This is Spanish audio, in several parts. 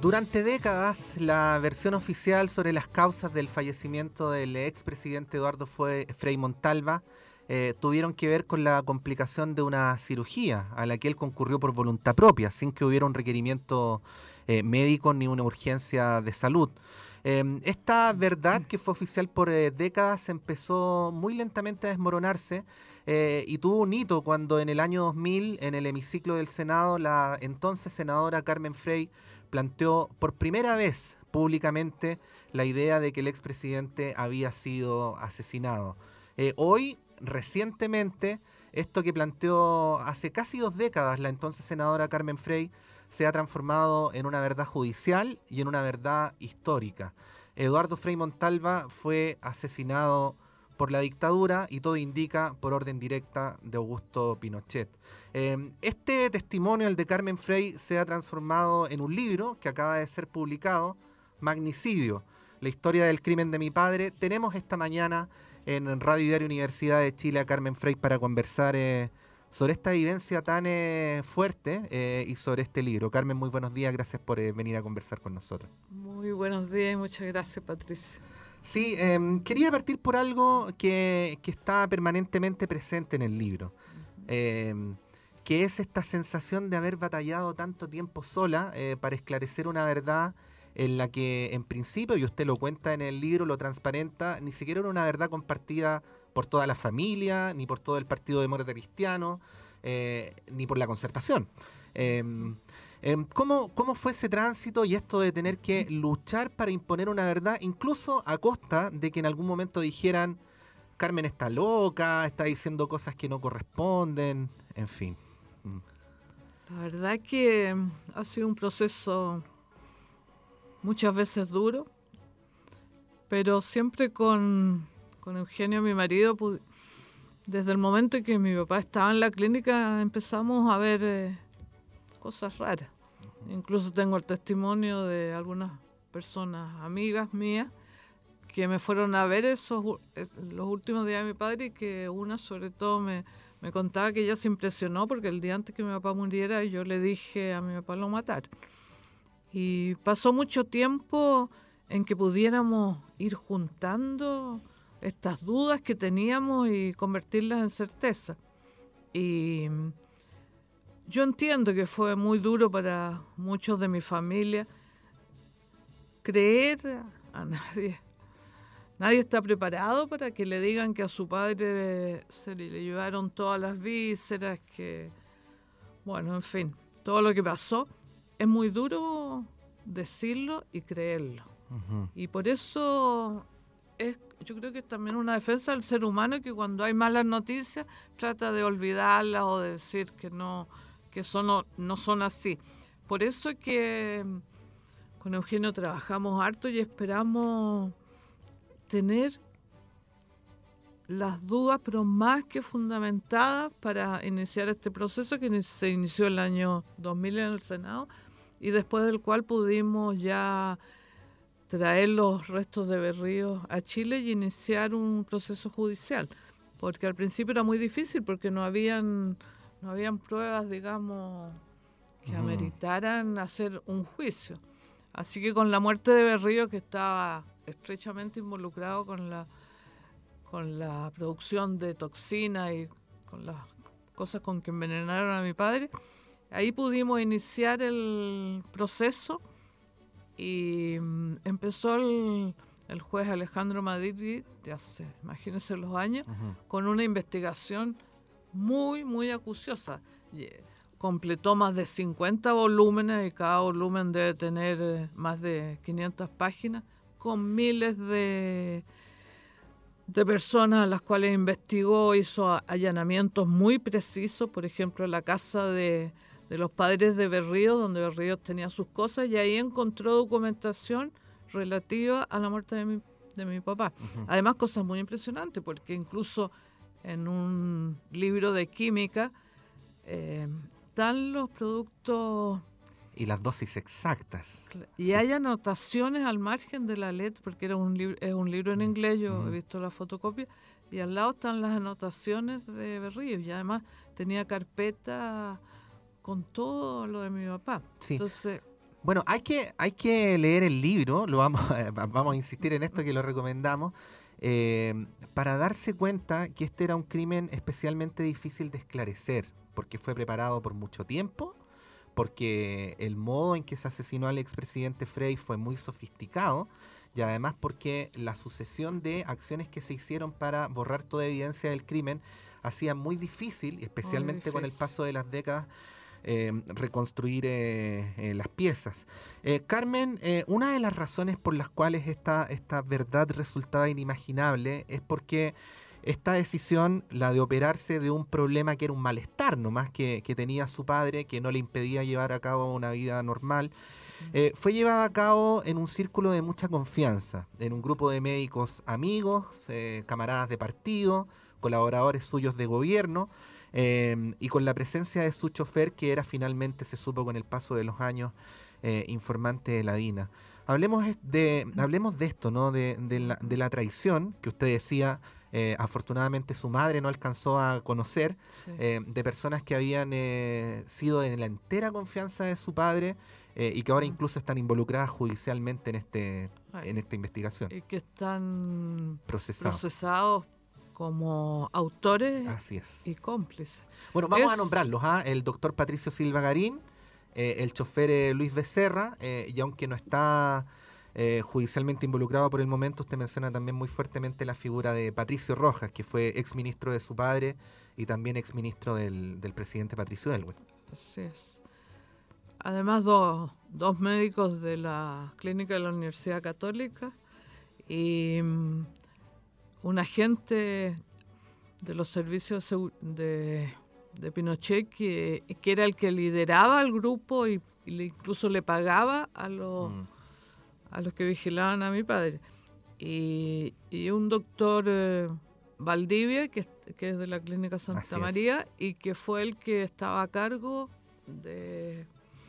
Durante décadas, la versión oficial sobre las causas del fallecimiento del expresidente Eduardo Frei Montalva tuvieron que ver con la complicación de una cirugía a la que él concurrió por voluntad propia, sin que hubiera un requerimiento médico ni una urgencia de salud. Esta verdad, que fue oficial por décadas, empezó muy lentamente a desmoronarse y tuvo un hito cuando en el año 2000, en el hemiciclo del Senado, la entonces senadora Carmen Frei planteó por primera vez públicamente la idea de que el expresidente había sido asesinado. Hoy, recientemente, esto que planteó hace casi 2 décadas la entonces senadora Carmen Frei se ha transformado en una verdad judicial y en una verdad histórica. Eduardo Frei Montalva fue asesinado por la dictadura y todo indica por orden directa de Augusto Pinochet. Este testimonio, el de Carmen Frei, se ha transformado en un libro que acaba de ser publicado, Magnicidio, la historia del crimen de mi padre. Tenemos esta mañana en Radio Diario Universidad de Chile a Carmen Frei para conversar sobre esta vivencia tan fuerte y sobre este libro. Carmen, muy buenos días, gracias por venir a conversar con nosotros. Muy buenos días y muchas gracias, Patricio. Sí, quería partir por algo que está permanentemente presente en el libro, que es esta sensación de haber batallado tanto tiempo sola para esclarecer una verdad en la que en principio, y usted lo cuenta en el libro, lo transparenta, ni siquiera era una verdad compartida por toda la familia, ni por todo el Partido Demócrata Cristiano, ni por la Concertación. ¿Cómo fue ese tránsito y esto de tener que luchar para imponer una verdad, incluso a costa de que en algún momento dijeran Carmen está loca, está diciendo cosas que no corresponden, en fin? La verdad que ha sido un proceso muchas veces duro, pero siempre con Eugenio, mi marido, desde el momento en que mi papá estaba en la clínica empezamos a ver cosas raras. Incluso tengo el testimonio de algunas personas, amigas mías, que me fueron a ver los últimos días de mi padre, y que una sobre todo me contaba que ella se impresionó porque el día antes que mi papá muriera yo le dije a mi papá lo mataron. Y pasó mucho tiempo en que pudiéramos ir juntando estas dudas que teníamos y convertirlas en certeza. Y yo entiendo que fue muy duro para muchos de mi familia creer a nadie. Nadie está preparado para que le digan que a su padre se le llevaron todas las vísceras, que, bueno, en fin, todo lo que pasó. Es muy duro decirlo y creerlo. Uh-huh. Y por eso yo creo que es también una defensa del ser humano, que cuando hay malas noticias trata de olvidarlas o de decir que no son así. Por eso es que con Eugenio trabajamos harto y esperamos tener las dudas, pero más que fundamentadas, para iniciar este proceso que se inició el año 2000 en el Senado, y después del cual pudimos ya traer los restos de Berríos a Chile y iniciar un proceso judicial, porque al principio era muy difícil porque no habían pruebas, digamos, que ameritaran hacer un juicio. Así que con la muerte de Berríos, que estaba estrechamente involucrado con la producción de toxinas y con las cosas con que envenenaron a mi padre, ahí pudimos iniciar el proceso y empezó el juez Alejandro Madrid, de hace, imagínense los años, uh-huh, con una investigación muy, muy acuciosa. Completó más de 50 volúmenes y cada volumen debe tener más de 500 páginas, con miles de personas a las cuales investigó, hizo allanamientos muy precisos, por ejemplo, en la casa de los padres de Berríos, donde Berríos tenía sus cosas, y ahí encontró documentación relativa a la muerte de mi papá. Uh-huh. Además, cosas muy impresionantes, porque incluso en un libro de química están los productos y las dosis exactas. Y hay anotaciones al margen de la letra, porque es un libro en inglés, yo he visto la fotocopia, y al lado están las anotaciones de Berríos, y además tenía carpeta con todo lo de mi papá. Sí. Entonces, Bueno, hay que leer el libro, vamos a insistir en esto que lo recomendamos, para darse cuenta que este era un crimen especialmente difícil de esclarecer, porque fue preparado por mucho tiempo, porque el modo en que se asesinó al expresidente Frei fue muy sofisticado, y además porque la sucesión de acciones que se hicieron para borrar toda evidencia del crimen hacía muy difícil, especialmente con el paso de las décadas, reconstruir las piezas. Carmen, una de las razones por las cuales esta verdad resultaba inimaginable es porque esta decisión, la de operarse de un problema que era un malestar nomás que tenía su padre, que no le impedía llevar a cabo una vida normal, fue llevada a cabo en un círculo de mucha confianza, en un grupo de médicos amigos, camaradas de partido, colaboradores suyos de gobierno, y con la presencia de su chofer, que era finalmente, se supo con el paso de los años, informante de la DINA. Hablemos de esto, ¿no? De la traición, que usted decía, afortunadamente su madre no alcanzó a conocer, Sí. de personas que habían sido de la entera confianza de su padre, y que ahora incluso están involucradas judicialmente en esta investigación. Y que están Procesados. procesados como autores Así es. y cómplices. Bueno, vamos a nombrarlos, el doctor Patricio Silva Garín, el chofer Luis Becerra, y aunque no está judicialmente involucrado por el momento, usted menciona también muy fuertemente la figura de Patricio Rojas, que fue exministro de su padre y también exministro del presidente Patricio Elwin. Así es. Además, dos médicos de la clínica de la Universidad Católica y un agente de los servicios de Pinochet que era el que lideraba el grupo y incluso le pagaba a los que vigilaban a mi padre. Y un doctor Valdivia, que es de la Clínica Santa María, y que fue el que estaba a cargo de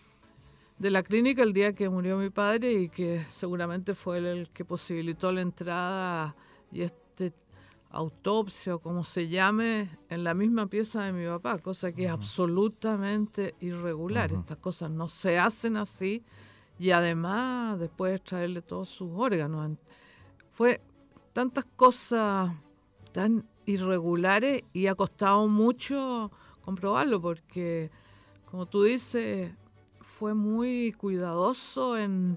la clínica el día que murió mi padre y que seguramente fue el que posibilitó la entrada y autopsia o como se llame en la misma pieza de mi papá, cosa que es absolutamente irregular. Estas cosas no se hacen así y además después extraerle todos sus órganos. Fue tantas cosas tan irregulares y ha costado mucho comprobarlo porque, como tú dices, fue muy cuidadoso en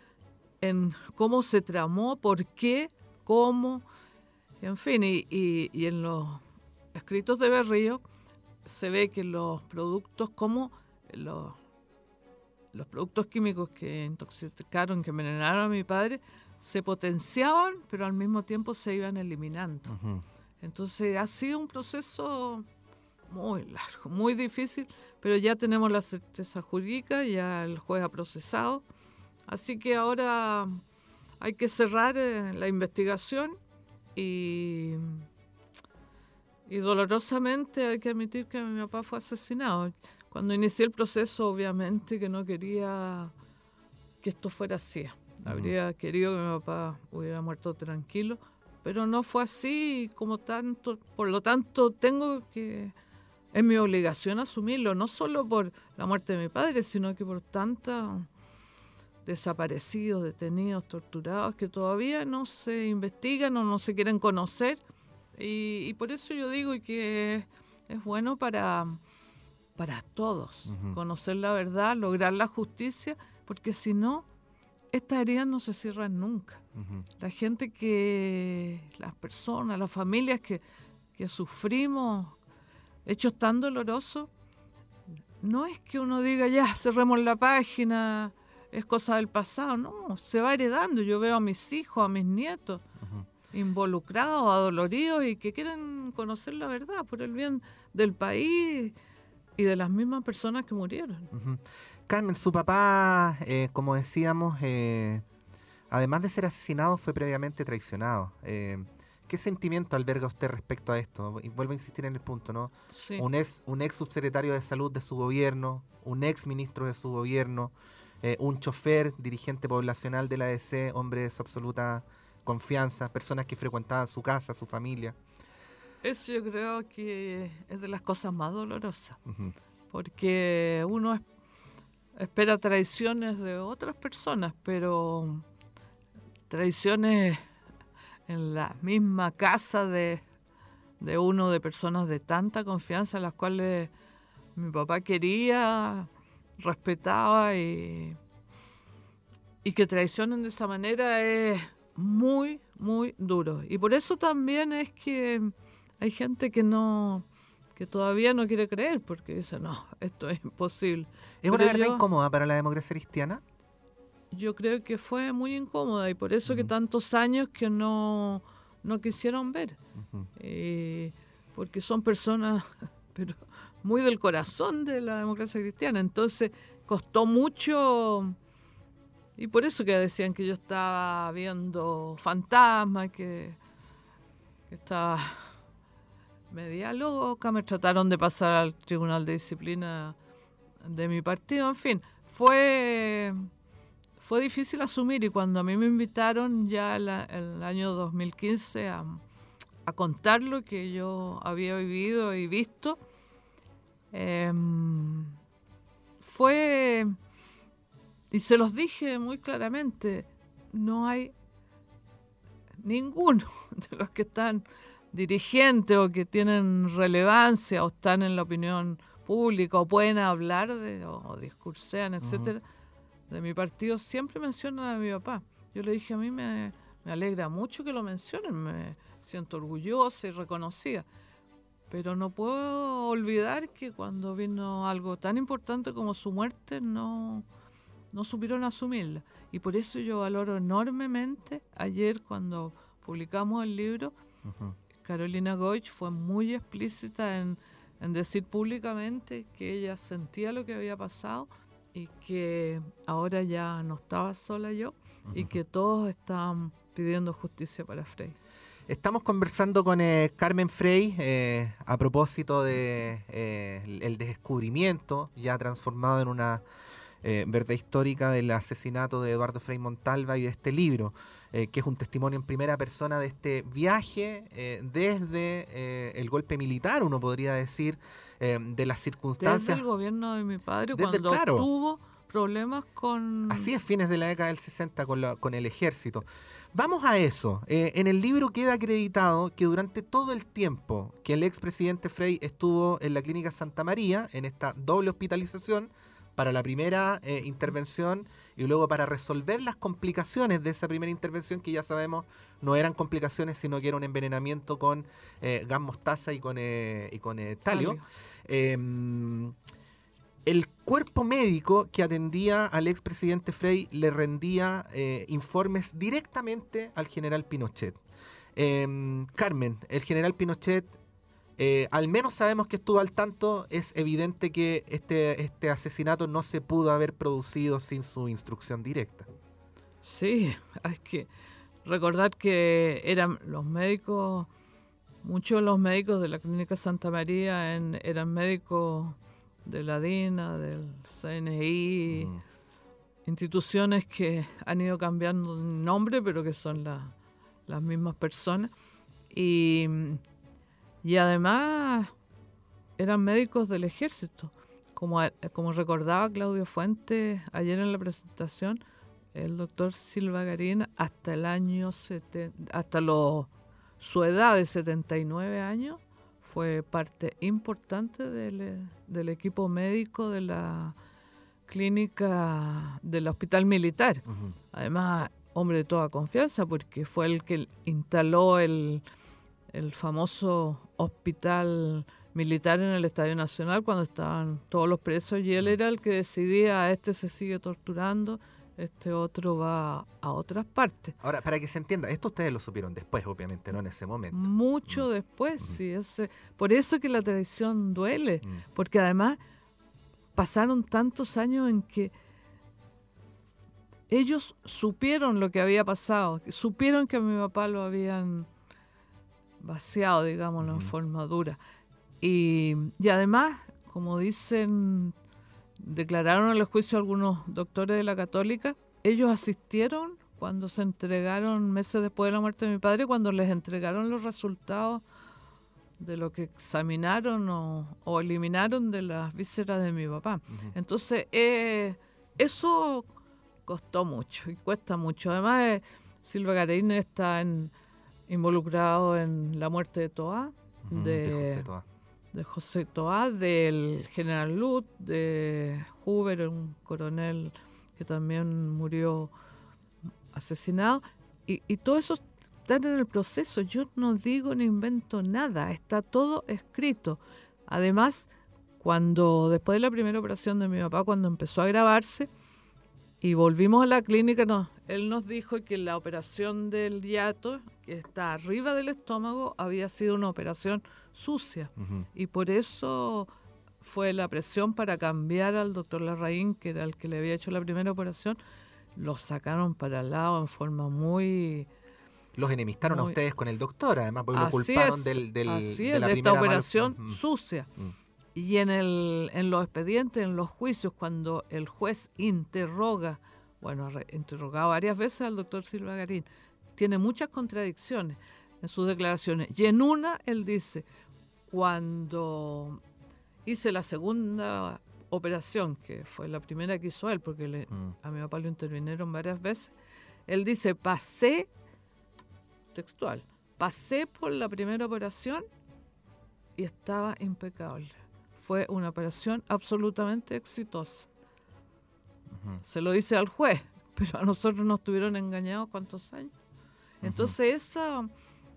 cómo se tramó, por qué, cómo, en fin, y en los escritos de Berrío se ve que los productos como los productos químicos que intoxicaron, que envenenaron a mi padre, se potenciaban, pero al mismo tiempo se iban eliminando. Entonces ha sido un proceso muy largo, muy difícil, pero ya tenemos la certeza jurídica, ya el juez ha procesado, así que ahora hay que cerrar la investigación y dolorosamente hay que admitir que mi papá fue asesinado. Cuando inicié el proceso, obviamente que no quería que esto fuera así. Habría querido que mi papá hubiera muerto tranquilo, pero no fue así, por lo tanto es mi obligación asumirlo, no solo por la muerte de mi padre, sino que por tantos desaparecidos, detenidos, torturados, que todavía no se investigan o no se quieren conocer. Y por eso yo digo que es bueno para todos conocer la verdad, lograr la justicia, porque si no, estas heridas no se cierran nunca. La gente las personas, las familias que sufrimos hechos tan dolorosos, no es que uno diga ya cerremos la página, es cosa del pasado, no, se va heredando. Yo veo a mis hijos, a mis nietos involucrados, adoloridos y que quieren conocer la verdad por el bien del país y de las mismas personas que murieron. Carmen, su papá, como decíamos, además de ser asesinado, fue previamente traicionado. ¿Qué sentimiento alberga usted respecto a esto? Y vuelvo a insistir en el punto, ¿no? Sí. Un ex subsecretario de salud de su gobierno, un ex ministro de su gobierno, un chofer, dirigente poblacional de la ADC, hombre de su absoluta confianza, personas que frecuentaban su casa, su familia. Eso yo creo que es de las cosas más dolorosas, porque uno espera traiciones de otras personas, pero traiciones en la misma casa de uno, de personas de tanta confianza, las cuales mi papá quería, respetaba, y que traicionen de esa manera es muy, muy duro. Y por eso también es que hay gente que todavía no quiere creer, porque dice, no, esto es imposible. ¿Es una verdad incómoda para la democracia cristiana? Yo creo que fue muy incómoda, y por eso que tantos años que no quisieron ver. Porque son personas pero muy del corazón de la democracia cristiana. Entonces costó mucho, y por eso que decían que yo estaba viendo fantasmas, que estaba media loca. Me trataron de pasar al Tribunal de Disciplina de mi partido. En fin, fue difícil asumir, y cuando a mí me invitaron ya el año 2015 a contar lo que yo había vivido y visto, fue, y se los dije muy claramente, no hay ninguno de los que están dirigentes o que tienen relevancia o están en la opinión pública o pueden hablar o discursean, etcétera, de mi partido, siempre mencionan a mi papá. Yo le dije, a mí me alegra mucho que lo mencionen, me siento orgullosa y reconocida, pero no puedo olvidar que cuando vino algo tan importante como su muerte, no supieron asumirla. Y por eso yo valoro enormemente, ayer cuando publicamos el libro, Carolina Goich fue muy explícita en decir públicamente que ella sentía lo que había pasado y que ahora ya no estaba sola yo, y que todos estaban pidiendo justicia para Frei. Estamos conversando con Carmen Frei a propósito de el descubrimiento ya transformado en una verdad histórica del asesinato de Eduardo Frei Montalva, y de este libro, que es un testimonio en primera persona de este viaje desde el golpe militar, uno podría decir, de las circunstancias. Desde el gobierno de mi padre, cuando tuvo problemas con... Así es, fines de la década del 60 con el ejército. Vamos a eso. En el libro queda acreditado que durante todo el tiempo que el expresidente Frei estuvo en la Clínica Santa María, en esta doble hospitalización, para la primera intervención y luego para resolver las complicaciones de esa primera intervención, que ya sabemos no eran complicaciones, sino que era un envenenamiento con gas mostaza y con talio. El cuerpo médico que atendía al expresidente Frei le rendía informes directamente al general Pinochet. Carmen, el general Pinochet, al menos sabemos que estuvo al tanto. Es evidente que este asesinato no se pudo haber producido sin su instrucción directa. Sí, hay que recordar que eran los médicos, muchos de los médicos de la Clínica Santa María eran médicos de la DINA, del CNI, instituciones que han ido cambiando de nombre, pero que son las mismas personas. Y además eran médicos del ejército. Como recordaba Claudio Fuentes ayer en la presentación, el doctor Silva Garín, hasta el año su edad de 79 años, fue parte importante del equipo médico de la clínica del Hospital Militar. Además, hombre de toda confianza, porque fue el que instaló el famoso hospital militar en el Estadio Nacional cuando estaban todos los presos, y él era el que decidía, este se sigue torturando, este otro va a otras partes. Ahora, para que se entienda, esto ustedes lo supieron después, obviamente, no en ese momento. Mucho después, sí. Por eso que la traición duele, porque además pasaron tantos años en que ellos supieron lo que había pasado, supieron que a mi papá lo habían vaciado, digámoslo, en forma dura. Y además, como dicen, declararon en el juicio algunos doctores de la Católica, ellos asistieron cuando se entregaron, meses después de la muerte de mi padre, cuando les entregaron los resultados de lo que examinaron o eliminaron de las vísceras de mi papá. Entonces, eso costó mucho y cuesta mucho. Además, Silva Garín está involucrado en la muerte de Toá, de José Toá, del general Lut, de Huber, un coronel que también murió asesinado. Y todo eso están en el proceso. Yo no digo ni invento nada, está todo escrito. Además, después de la primera operación de mi papá, cuando empezó a agravarse y volvimos a la clínica, él nos dijo que la operación del hiato, que está arriba del estómago, había sido una operación sucia. Y por eso fue la presión para cambiar al doctor Larraín, que era el que le había hecho la primera operación. Lo sacaron para el lado en forma muy... Los enemistaron a ustedes con el doctor, además, porque lo culparon de la esta operación sucia. Y en los expedientes, en los juicios, cuando el juez interrogado varias veces al doctor Silva Garín, tiene muchas contradicciones en sus declaraciones. Y en una, él dice, cuando hice la segunda operación, que fue la primera que hizo él, porque a mi papá lo intervinieron varias veces, él dice, pasé por la primera operación y estaba impecable. Fue una operación absolutamente exitosa. Se lo dice al juez, pero a nosotros nos tuvieron engañados ¿cuántos años? Entonces esa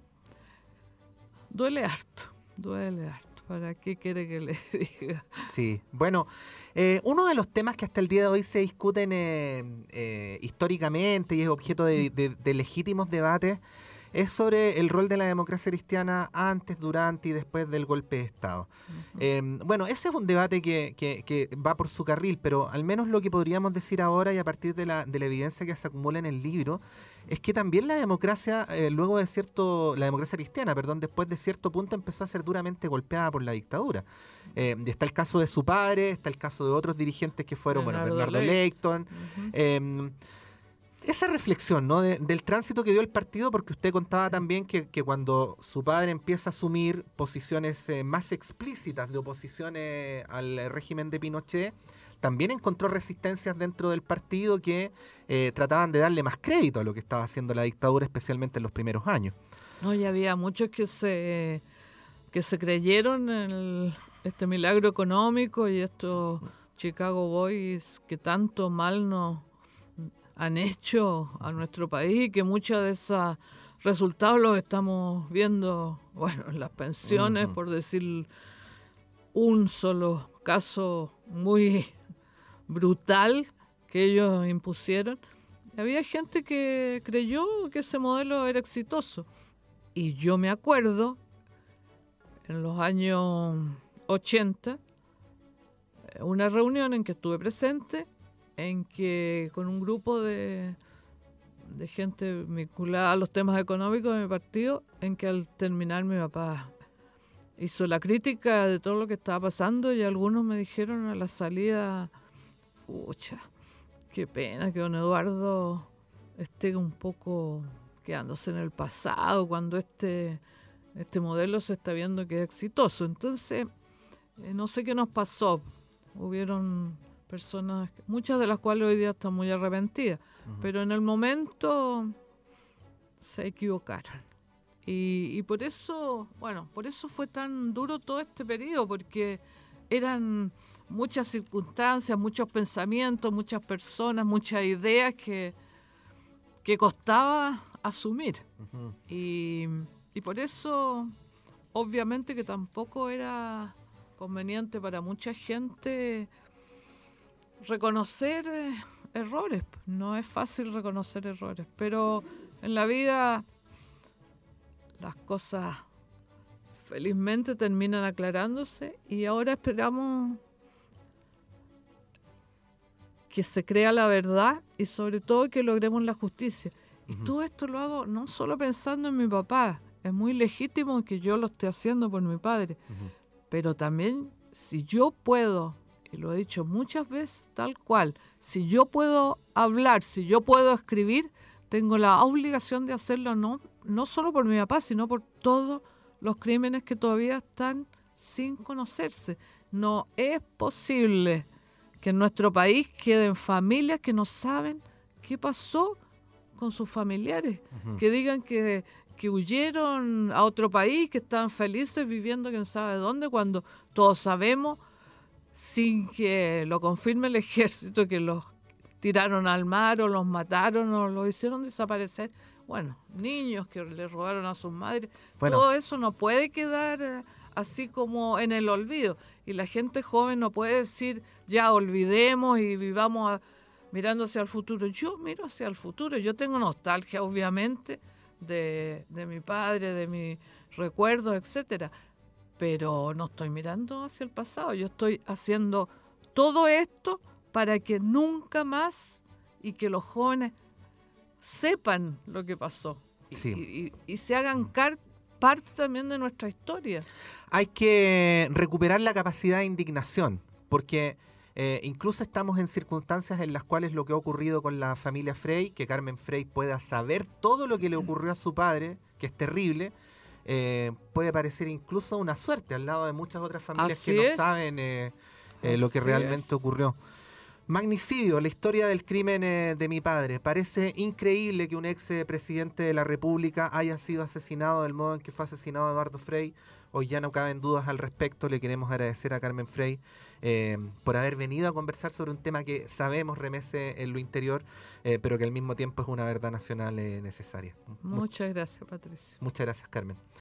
duele harto. ¿Para qué quiere que le diga? Sí, bueno, uno de los temas que hasta el día de hoy se discuten históricamente y es objeto de legítimos debates es sobre el rol de la democracia cristiana antes, durante y después del golpe de Estado. Bueno, ese es un debate que va por su carril, pero al menos lo que podríamos decir ahora y a partir de la evidencia que se acumula en el libro es que también la democracia, la democracia cristiana, después de cierto punto empezó a ser duramente golpeada por la dictadura. Y está el caso de su padre, está el caso de otros dirigentes que fueron, Bernardo Leyton. Esa reflexión, ¿no? del tránsito que dio el partido, porque usted contaba también que cuando su padre empieza a asumir posiciones más explícitas de oposición al régimen de Pinochet, también encontró resistencias dentro del partido que trataban de darle más crédito a lo que estaba haciendo la dictadura, especialmente en los primeros años. No, y había muchos que se creyeron en este milagro económico y estos Chicago Boys que tanto mal nos han hecho a nuestro país y que muchos de esos resultados los estamos viendo, en las pensiones, por decir un solo caso muy brutal que ellos impusieron. Había gente que creyó que ese modelo era exitoso. Y yo me acuerdo, en los años 80, una reunión en que estuve presente, en que con un grupo de gente vinculada a los temas económicos de mi partido, en que al terminar mi papá hizo la crítica de todo lo que estaba pasando y algunos me dijeron a la salida, pucha, qué pena que don Eduardo esté un poco quedándose en el pasado cuando este modelo se está viendo que es exitoso. Entonces, no sé qué nos pasó. Hubieron personas, muchas de las cuales hoy día están muy arrepentidas, pero en el momento se equivocaron. Y por eso fue tan duro todo este periodo, porque eran muchas circunstancias, muchos pensamientos, muchas personas, muchas ideas que costaba asumir. Y por eso, obviamente que tampoco era conveniente para mucha gente reconocer errores. No es fácil reconocer errores, pero en la vida las cosas felizmente terminan aclarándose y ahora esperamos que se crea la verdad y sobre todo que logremos la justicia. Y todo esto lo hago no solo pensando en mi papá, es muy legítimo que yo lo esté haciendo por mi padre, pero también si yo puedo, y lo he dicho muchas veces tal cual, si yo puedo hablar, si yo puedo escribir, tengo la obligación de hacerlo no solo por mi papá, sino por todos los crímenes que todavía están sin conocerse. No es posible que en nuestro país queden familias que no saben qué pasó con sus familiares, que digan que huyeron a otro país, que estaban felices viviendo quién sabe dónde, cuando todos sabemos, sin que lo confirme el ejército, que los tiraron al mar o los mataron o los hicieron desaparecer. Bueno, niños que le robaron a sus madres, todo eso no puede quedar así como en el olvido. Y la gente joven no puede decir, ya olvidemos y vivamos mirando hacia el futuro. Yo miro hacia el futuro, yo tengo nostalgia, obviamente, de mi padre, de mis recuerdos, etcétera, pero no estoy mirando hacia el pasado. Yo estoy haciendo todo esto para que nunca más y que los jóvenes sepan lo que pasó y se hagan parte también de nuestra historia. Hay que recuperar la capacidad de indignación, porque incluso estamos en circunstancias en las cuales lo que ha ocurrido con la familia Frey, que Carmen Frey pueda saber todo lo que le ocurrió a su padre, que es terrible, puede parecer incluso una suerte al lado de muchas otras familias que no saben lo que realmente ocurrió. Magnicidio, la historia del crimen de mi padre. Parece increíble que un ex presidente de la República haya sido asesinado del modo en que fue asesinado Eduardo Frei. Hoy ya no caben dudas al respecto. Le queremos agradecer a Carmen Frei por haber venido a conversar sobre un tema que sabemos remece en lo interior, pero que al mismo tiempo es una verdad nacional necesaria. Muchas gracias, Patricio. Muchas gracias, Carmen.